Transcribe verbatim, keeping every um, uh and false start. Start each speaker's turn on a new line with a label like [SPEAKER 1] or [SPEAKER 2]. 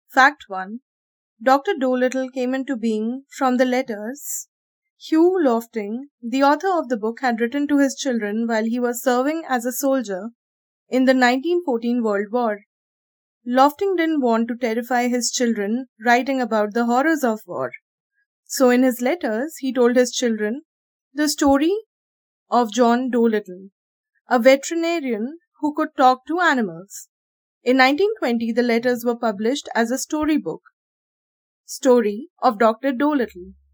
[SPEAKER 1] Fact one. Doctor Dolittle came into being from the letters Hugh Lofting, the author of the book, had written to his children while he was serving as a soldier in the nineteen fourteen World War. Lofting didn't want to terrify his children writing about the horrors of war. So in his letters, he told his children the story of John Dolittle, a veterinarian who could talk to animals. In nineteen twenty, the letters were published as a storybook, Story of Doctor Dolittle.